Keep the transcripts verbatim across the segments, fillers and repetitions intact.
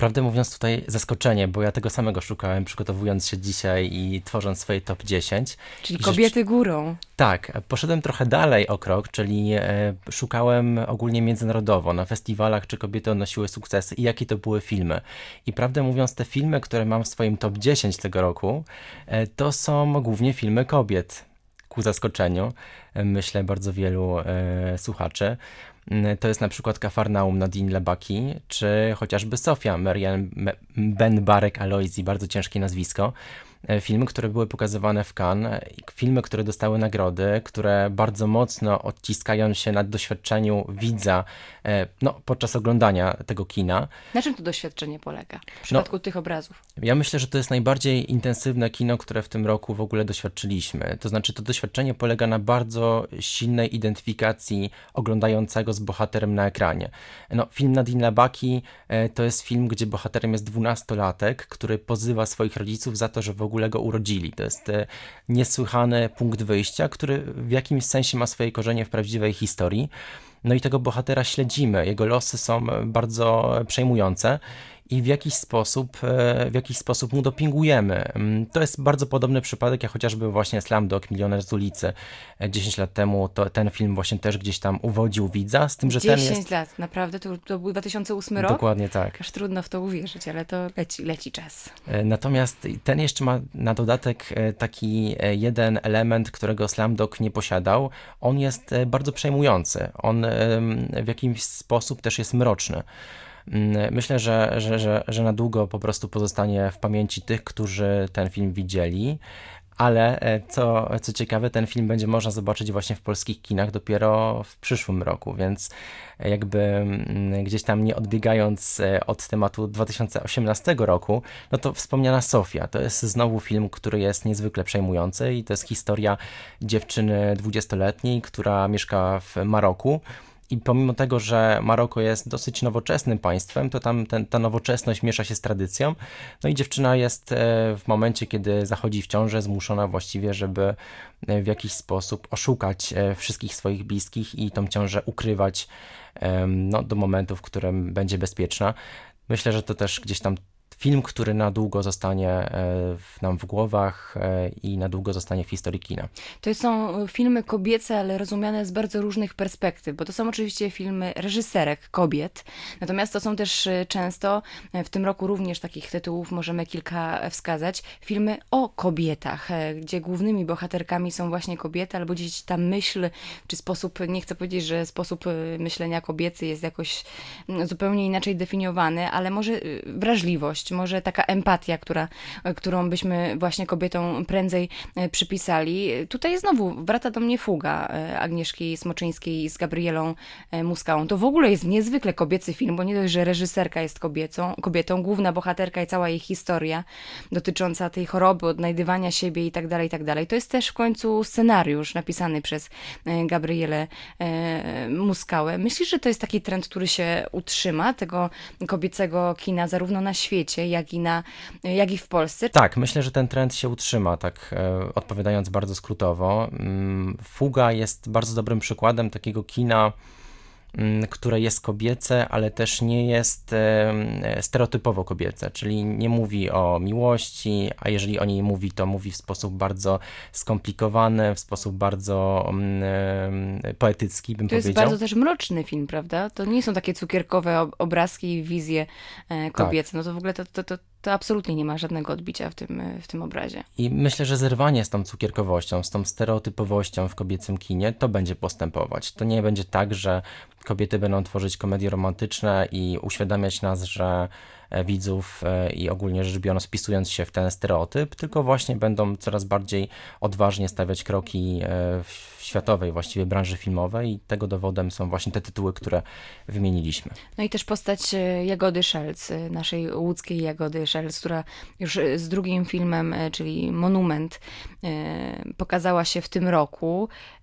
Prawdę mówiąc tutaj zaskoczenie, bo ja tego samego szukałem, przygotowując się dzisiaj i tworząc swoje top dziesięć. Czyli I kobiety rzecz... górą. Tak, poszedłem trochę dalej o krok, czyli e, szukałem ogólnie międzynarodowo, na festiwalach, czy kobiety odnosiły sukcesy i jakie to były filmy. I prawdę mówiąc, te filmy, które mam w swoim top dziesięć tego roku, e, to są głównie filmy kobiet. Ku zaskoczeniu, e, myślę, bardzo wielu e, słuchaczy. To jest na przykład Kafarnaum Nadine Lebaki, czy chociażby Sofia Marianne Benbarek-Aloisi, bardzo ciężkie nazwisko. Filmy, które były pokazywane w Cannes, filmy, które dostały nagrody, które bardzo mocno odciskają się na doświadczeniu widza no, podczas oglądania tego kina. Na czym to doświadczenie polega w przypadku no, tych obrazów? Ja myślę, że to jest najbardziej intensywne kino, które w tym roku w ogóle doświadczyliśmy. To znaczy to doświadczenie polega na bardzo silnej identyfikacji oglądającego z bohaterem na ekranie. No, film Nadine Lebaki to jest film, gdzie bohaterem jest dwunastolatek, który pozywa swoich rodziców za to, że w ogóle ogóle go urodzili. To jest niesłychany punkt wyjścia, który w jakimś sensie ma swoje korzenie w prawdziwej historii. No i tego bohatera śledzimy. Jego losy są bardzo przejmujące i w jakiś sposób, w jakiś sposób mu dopingujemy. To jest bardzo podobny przypadek, jak chociażby właśnie Slumdog, Milioner z ulicy. dziesięć lat temu to, ten film właśnie też gdzieś tam uwodził widza, z tym, że ten jest... dziesięć lat, naprawdę? To, to był dwa tysiące ósmy rok? Dokładnie tak. Aż trudno w to uwierzyć, ale to leci, leci czas. Natomiast ten jeszcze ma na dodatek taki jeden element, którego Slumdog nie posiadał. On jest bardzo przejmujący. On w jakiś sposób też jest mroczny. Myślę, że, że, że, że na długo po prostu pozostanie w pamięci tych, którzy ten film widzieli, ale co, co ciekawe, ten film będzie można zobaczyć właśnie w polskich kinach dopiero w przyszłym roku, więc jakby gdzieś tam nie odbiegając od tematu dwa tysiące osiemnastego roku, no to wspomniana Sofia, to jest znowu film, który jest niezwykle przejmujący i to jest historia dziewczyny dwudziestoletniej, która mieszka w Maroku. I pomimo tego, że Maroko jest dosyć nowoczesnym państwem, to tam ten, ta nowoczesność miesza się z tradycją. No i dziewczyna jest w momencie, kiedy zachodzi w ciążę, zmuszona właściwie, żeby w jakiś sposób oszukać wszystkich swoich bliskich i tą ciążę ukrywać no, do momentu, w którym będzie bezpieczna. Myślę, że to też gdzieś tam film, który na długo zostanie w nam w głowach i na długo zostanie w historii kina. To są filmy kobiece, ale rozumiane z bardzo różnych perspektyw, bo to są oczywiście filmy reżyserek kobiet, natomiast to są też często, w tym roku również takich tytułów możemy kilka wskazać, filmy o kobietach, gdzie głównymi bohaterkami są właśnie kobiety, albo gdzieś ta myśl, czy sposób, nie chcę powiedzieć, że sposób myślenia kobiecy jest jakoś zupełnie inaczej definiowany, ale może wrażliwość, może taka empatia, która, którą byśmy właśnie kobietom prędzej przypisali. Tutaj znowu wraca do mnie Fuga Agnieszki Smoczyńskiej z Gabrielą Muskałą. To w ogóle jest niezwykle kobiecy film, bo nie dość, że reżyserka jest kobiecą, kobietą, główna bohaterka i cała jej historia dotycząca tej choroby, odnajdywania siebie i tak dalej, i tak dalej. To jest też w końcu scenariusz napisany przez Gabrielę Muskałę. Myślisz, że to jest taki trend, który się utrzyma, tego kobiecego kina zarówno na świecie, jak i, na, jak i w Polsce? Tak, myślę, że ten trend się utrzyma, tak e, odpowiadając bardzo skrótowo. Fuga jest bardzo dobrym przykładem takiego kina, które jest kobiece, ale też nie jest stereotypowo kobiece, czyli nie mówi o miłości, a jeżeli o niej mówi, to mówi w sposób bardzo skomplikowany, w sposób bardzo poetycki, bym to powiedział. To jest bardzo też mroczny film, prawda? To nie są takie cukierkowe obrazki i wizje kobiece. Tak. No to w ogóle to, to, to, to absolutnie nie ma żadnego odbicia w tym, w tym obrazie. I myślę, że zerwanie z tą cukierkowością, z tą stereotypowością w kobiecym kinie, to będzie postępować. To nie będzie tak, że kobiety będą tworzyć komedie romantyczne i uświadamiać nas, że widzów i ogólnie rzecz biorąc wpisując się w ten stereotyp, tylko właśnie będą coraz bardziej odważnie stawiać kroki w światowej właściwie branży filmowej i tego dowodem są właśnie te tytuły, które wymieniliśmy. No i też postać Jagody Szelc, naszej łódzkiej Jagody Szelc, która już z drugim filmem, czyli Monument, pokazała się w tym roku.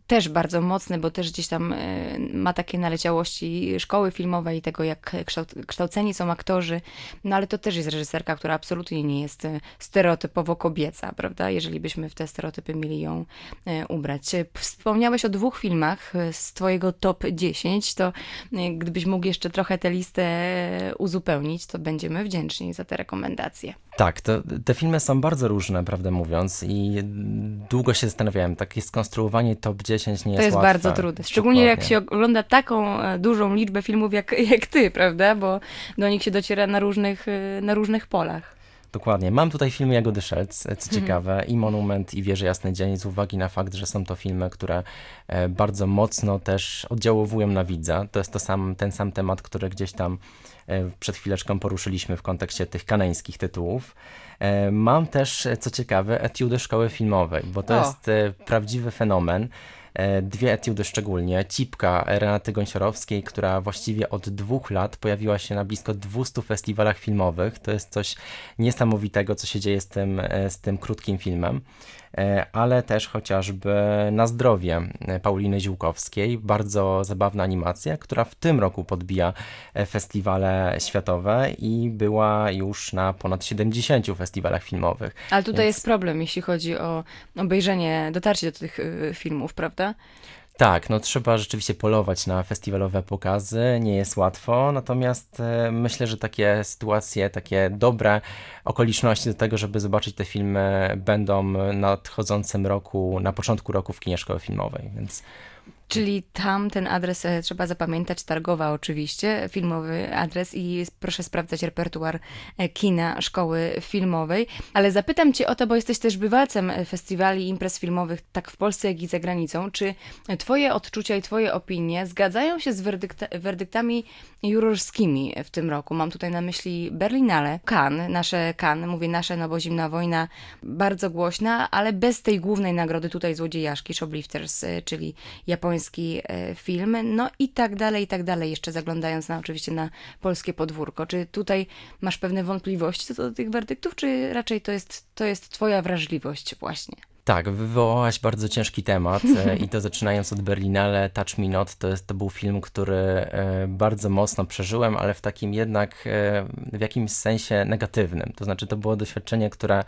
też bardzo mocny, bo też gdzieś tam y, ma takie naleciałości szkoły filmowej i tego, jak kształt, kształceni są aktorzy, no ale to też jest reżyserka, która absolutnie nie jest y, stereotypowo kobieca, prawda, jeżeli byśmy w te stereotypy mieli ją y, ubrać. Wspomniałeś o dwóch filmach y, z twojego top dziesięć, to y, gdybyś mógł jeszcze trochę tę listę uzupełnić, to będziemy wdzięczni za te rekomendacje. Tak, to, te filmy są bardzo różne, prawdę mówiąc, i długo się zastanawiałem, takie skonstruowanie top dziesięć nie jest To jest łatwe. bardzo trudne, szczególnie jak Dokładnie. się ogląda taką e, dużą liczbę filmów jak, jak ty, prawda, bo do nich się dociera na różnych, e, na różnych polach. Dokładnie. Mam tutaj filmy Jagody Szelc, co ciekawe, i Monument, i Wieże Jasny Dzień, z uwagi na fakt, że są to filmy, które e, bardzo mocno też oddziałowują na widza. To jest to sam, ten sam temat, który gdzieś tam e, przed chwileczką poruszyliśmy w kontekście tych kanańskich tytułów. E, mam też, e, co ciekawe, etiudy szkoły filmowej, bo to O. jest e, prawdziwy fenomen. E, Dwie etiudy szczególnie. Cipka Renaty Gąsiorowskiej, która właściwie od dwóch lat pojawiła się na blisko dwustu festiwalach filmowych. To jest coś niesamowitego, co się dzieje z tym, e, z tym krótkim filmem. E, Ale też chociażby Na zdrowie Pauliny Ziółkowskiej. Bardzo zabawna animacja, która w tym roku podbija e, festiwale światowe i była już na ponad siedemdziesięciu festiwalach filmowych. Ale tutaj Więc- jest problem, jeśli chodzi o obejrzenie, dotarcie do tych y, filmów, prawda? Tak, no trzeba rzeczywiście polować na festiwalowe pokazy, nie jest łatwo, natomiast e, myślę, że takie sytuacje, takie dobre okoliczności do tego, żeby zobaczyć te filmy, będą w nadchodzącym roku, na początku roku w kinie szkoły filmowej, więc Czyli tam ten adres e, trzeba zapamiętać, Targowa oczywiście, filmowy adres i proszę sprawdzać repertuar e, kina szkoły filmowej. Ale zapytam cię o to, bo jesteś też bywalcem e, festiwali i imprez filmowych tak w Polsce, jak i za granicą. Czy twoje odczucia i twoje opinie zgadzają się z werdykta- werdyktami jurorskimi w tym roku? Mam tutaj na myśli Berlinale, Cannes, nasze Cannes, mówię nasze, no bo Zimna Wojna bardzo głośna, ale bez tej głównej nagrody tutaj złodziejaszki, Shoplifters, e, czyli japoński e, film, no i tak dalej, i tak dalej, jeszcze zaglądając na oczywiście na polskie podwórko. Czy tutaj masz pewne wątpliwości co do tych werdyktów, czy raczej to jest, to jest twoja wrażliwość właśnie? tak, wywołałaś bardzo ciężki temat e, i to zaczynając od Berlinale, Touch Me Not, to, jest, to był film, który e, bardzo mocno przeżyłem, ale w takim jednak, e, w jakimś sensie negatywnym. To znaczy to było doświadczenie, które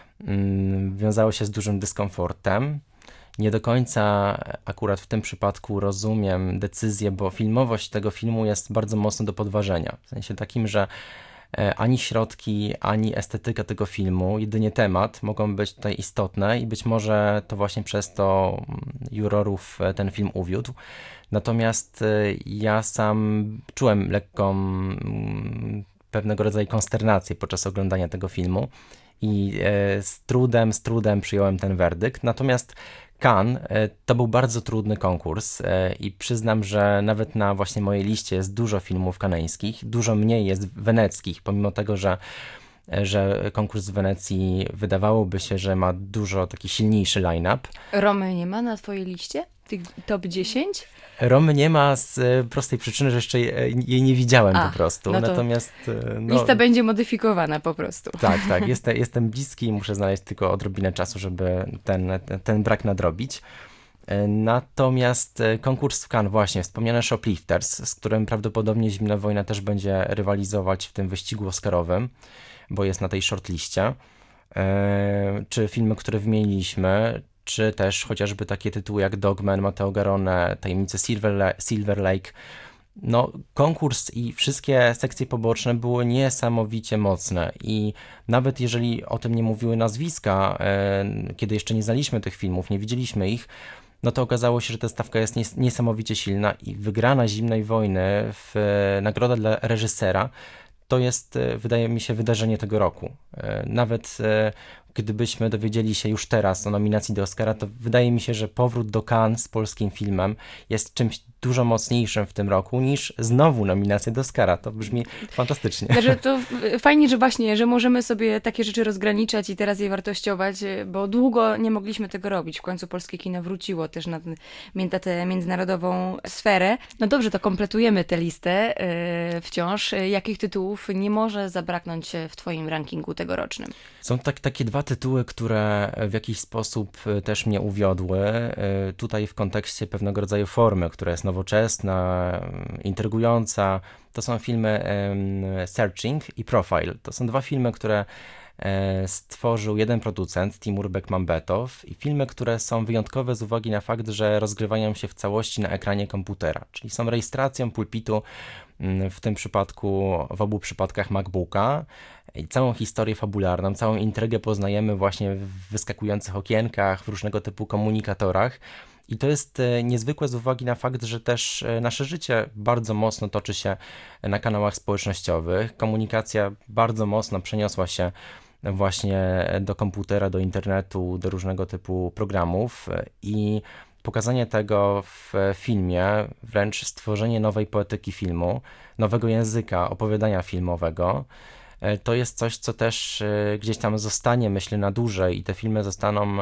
mm, wiązało się z dużym dyskomfortem. Nie do końca akurat w tym przypadku rozumiem decyzję, bo filmowość tego filmu jest bardzo mocno do podważenia. W sensie takim, że e, ani środki, ani estetyka tego filmu, jedynie temat mogą być tutaj istotne i być może to właśnie przez to mm, jurorów e, ten film uwiódł. Natomiast e, ja sam czułem lekką mm, pewnego rodzaju konsternację podczas oglądania tego filmu i e, z trudem, z trudem przyjąłem ten werdykt. Natomiast Cannes e, to był bardzo trudny konkurs e, i przyznam, że nawet na właśnie mojej liście jest dużo filmów kanańskich, dużo mniej jest weneckich, pomimo tego, że, e, że konkurs w Wenecji wydawałoby się, że ma dużo taki silniejszy line-up. Romy nie ma na twojej liście? Tych top dziesięć? Romy nie ma z e, prostej przyczyny, że jeszcze je- jej nie widziałem A, po prostu, no to natomiast e, no, Lista będzie modyfikowana po prostu. tak, tak, jestem, jestem bliski i muszę znaleźć tylko odrobinę czasu, żeby ten, ten, ten brak nadrobić. E, Natomiast e, konkurs w Cannes, właśnie wspomniane Shoplifters, z którym prawdopodobnie Zimna Wojna też będzie rywalizować w tym wyścigu oscarowym, bo jest na tej shortliście. E, Czy filmy, które wymieniliśmy, czy też chociażby takie tytuły jak Dogman, Matteo Garrone, Tajemnice Silver, La- Silver Lake. No, konkurs i wszystkie sekcje poboczne były niesamowicie mocne i nawet jeżeli o tym nie mówiły nazwiska, e, kiedy jeszcze nie znaliśmy tych filmów, nie widzieliśmy ich, no to okazało się, że ta stawka jest nies- niesamowicie silna i wygrana Zimnej Wojny w e, nagroda dla reżysera to jest, e, wydaje mi się, wydarzenie tego roku. E, Nawet e, gdybyśmy dowiedzieli się już teraz o nominacji do Oscara, to wydaje mi się, że powrót do Cannes z polskim filmem jest czymś dużo mocniejszym w tym roku niż znowu nominacja do Oscara. To brzmi fantastycznie. Znaczy, to f- fajnie, że właśnie, że możemy sobie takie rzeczy rozgraniczać i teraz je wartościować, bo długo nie mogliśmy tego robić. W końcu polskie kino wróciło też na, ten- na tę międzynarodową sferę. No dobrze, to kompletujemy tę listę yy, wciąż. Jakich tytułów nie może zabraknąć w twoim rankingu tegorocznym? tegorocznym. Są tak, takie dwa tytuły, które w jakiś sposób też mnie uwiodły. Tutaj w kontekście pewnego rodzaju formy, która jest nowoczesna, intrygująca. To są filmy Searching i Profile. To są dwa filmy, które stworzył jeden producent, Timur Bekmambetow, i filmy, które są wyjątkowe z uwagi na fakt, że rozgrywają się w całości na ekranie komputera, czyli są rejestracją pulpitu, w tym przypadku, w obu przypadkach MacBooka, i całą historię fabularną, całą intrygę poznajemy właśnie w wyskakujących okienkach, w różnego typu komunikatorach. I to jest niezwykłe z uwagi na fakt, że też nasze życie bardzo mocno toczy się na kanałach społecznościowych. Komunikacja bardzo mocno przeniosła się właśnie do komputera, do internetu, do różnego typu programów i pokazanie tego w filmie, wręcz stworzenie nowej poetyki filmu, nowego języka opowiadania filmowego, to jest coś, co też gdzieś tam zostanie, myślę, na dłużej i te filmy zostaną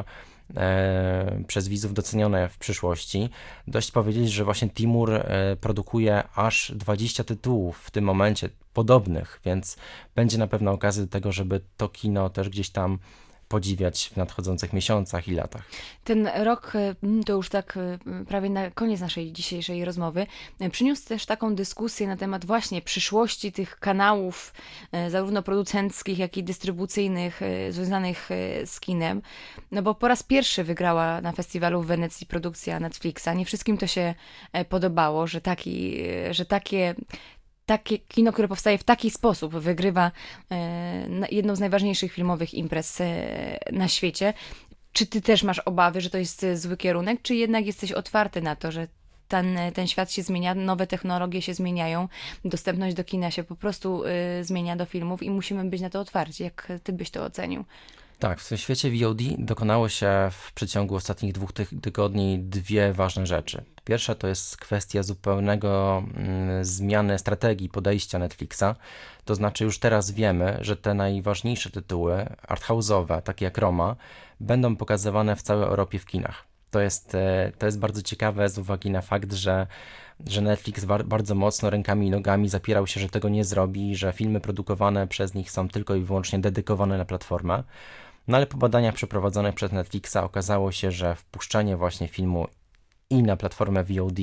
e, przez widzów docenione w przyszłości. Dość powiedzieć, że właśnie Timur e, produkuje aż dwadzieścia tytułów w tym momencie podobnych, więc będzie na pewno okazja do tego, żeby to kino też gdzieś tam podziwiać w nadchodzących miesiącach i latach. Ten rok, to już tak prawie na koniec naszej dzisiejszej rozmowy, przyniósł też taką dyskusję na temat właśnie przyszłości tych kanałów, zarówno producenckich, jak i dystrybucyjnych, związanych z kinem. No bo po raz pierwszy wygrała na festiwalu w Wenecji produkcja Netflixa. Nie wszystkim to się podobało, że, taki, że takie takie kino, które powstaje w taki sposób, wygrywa e, jedną z najważniejszych filmowych imprez e, na świecie. Czy ty też masz obawy, że to jest zły kierunek, czy jednak jesteś otwarty na to, że ten, ten świat się zmienia, nowe technologie się zmieniają, dostępność do kina się po prostu e, zmienia do filmów i musimy być na to otwarci. Jak ty byś to ocenił? Tak, w tym świecie V O D dokonało się w przeciągu ostatnich dwóch ty- tygodni dwie ważne rzeczy. Pierwsza to jest kwestia zupełnego mm, zmiany strategii podejścia Netflixa. To znaczy już teraz wiemy, że te najważniejsze tytuły arthouse'owe, takie jak Roma, będą pokazywane w całej Europie w kinach. To jest, e, to jest bardzo ciekawe z uwagi na fakt, że że Netflix bar- bardzo mocno rękami i nogami zapierał się, że tego nie zrobi, że filmy produkowane przez nich są tylko i wyłącznie dedykowane na platformę. No ale po badaniach przeprowadzonych przez Netflixa okazało się, że wpuszczanie właśnie filmu i na platformę V O D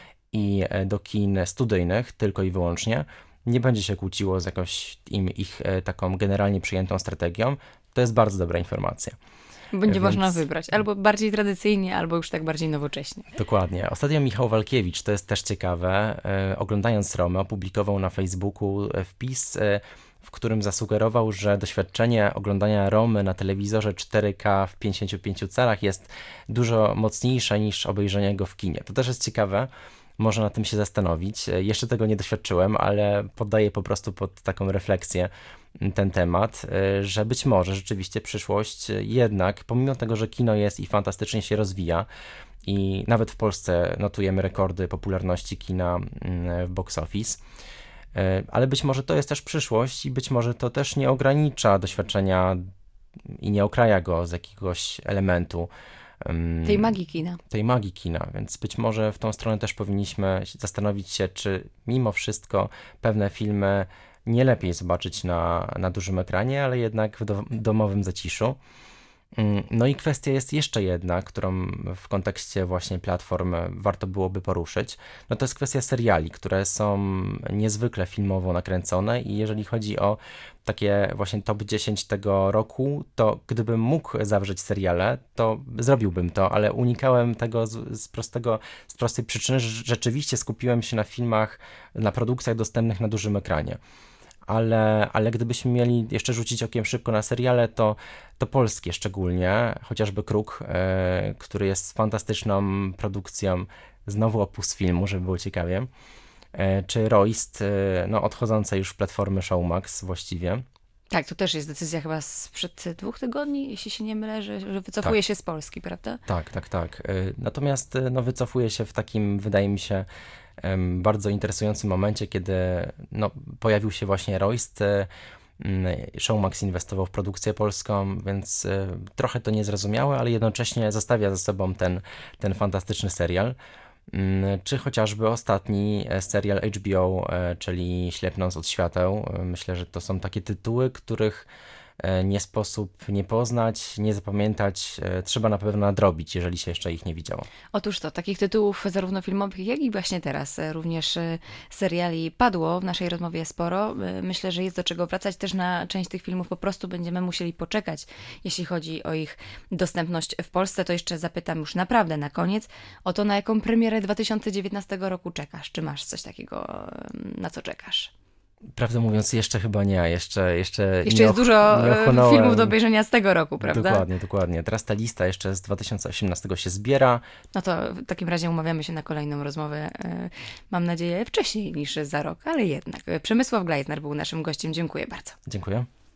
i do kin studyjnych tylko i wyłącznie nie będzie się kłóciło z jakąś im, ich taką generalnie przyjętą strategią. To jest bardzo dobra informacja. Będzie Więc... można wybrać albo bardziej tradycyjnie, albo już tak bardziej nowocześnie. Dokładnie. Ostatnio Michał Walkiewicz, to jest też ciekawe, e, oglądając Romę, opublikował na Facebooku wpis, e, w którym zasugerował, że doświadczenie oglądania Romy na telewizorze cztery K w pięćdziesięciu pięciu calach jest dużo mocniejsze niż obejrzenie go w kinie. To też jest ciekawe. Można na tym się zastanowić. Jeszcze tego nie doświadczyłem, ale poddaję po prostu pod taką refleksję ten temat, że być może rzeczywiście przyszłość jednak, pomimo tego, że kino jest i fantastycznie się rozwija i nawet w Polsce notujemy rekordy popularności kina w box office, ale być może to jest też przyszłość i być może to też nie ogranicza doświadczenia i nie okraja go z jakiegoś elementu tej magii kina. tej magii kina, więc być może w tą stronę też powinniśmy zastanowić się, czy mimo wszystko pewne filmy nie lepiej zobaczyć na, na dużym ekranie, ale jednak w do, domowym zaciszu. No i kwestia jest jeszcze jedna, którą w kontekście właśnie platform warto byłoby poruszyć. No to jest kwestia seriali, które są niezwykle filmowo nakręcone i jeżeli chodzi o takie właśnie top dziesięć tego roku, to gdybym mógł zawrzeć seriale, to zrobiłbym to, ale unikałem tego z, z prostego, z prostej przyczyny, że rzeczywiście skupiłem się na filmach, na produkcjach dostępnych na dużym ekranie. Ale, ale gdybyśmy mieli jeszcze rzucić okiem szybko na seriale, to, to polskie szczególnie, chociażby Kruk, e, który jest fantastyczną produkcją, znowu opus filmu, żeby było ciekawie, e, czy Royst, e, no odchodzące już platformy Showmax właściwie. Tak, to też jest decyzja chyba sprzed dwóch tygodni, jeśli się nie mylę, że, że wycofuje tak. się z Polski, prawda? Tak, tak, tak. E, natomiast no, wycofuje się w takim, wydaje mi się, bardzo interesującym momencie, kiedy no, pojawił się właśnie Royst. Showmax inwestował w produkcję polską, więc trochę to niezrozumiałe, ale jednocześnie zostawia za sobą ten, ten fantastyczny serial. Czy chociażby ostatni serial H B O, czyli Ślepnąc od świateł. Myślę, że to są takie tytuły, których e, nie sposób nie poznać, nie zapamiętać. E, trzeba na pewno nadrobić, jeżeli się jeszcze ich nie widziało. Otóż to, takich tytułów zarówno filmowych, jak i właśnie teraz, e, również e, seriali padło w naszej rozmowie sporo. E, Myślę, że jest do czego wracać. Też na część tych filmów po prostu będziemy musieli poczekać, jeśli chodzi o ich dostępność w Polsce. To jeszcze zapytam już naprawdę na koniec o to, na jaką premierę dwa tysiące dziewiętnastego roku czekasz. Czy masz coś takiego, e, na co czekasz? Prawdę mówiąc, jeszcze chyba nie. Jeszcze, jeszcze, Jeszcze nie jest och- dużo nie e, ochłonąłem. filmów do obejrzenia z tego roku, prawda? Dokładnie, dokładnie. Teraz ta lista jeszcze z dwa tysiące osiemnastego się zbiera. No to w takim razie umawiamy się na kolejną rozmowę, e, mam nadzieję wcześniej niż za rok, ale jednak. Przemysław Glajzner był naszym gościem. Dziękuję bardzo. Dziękuję.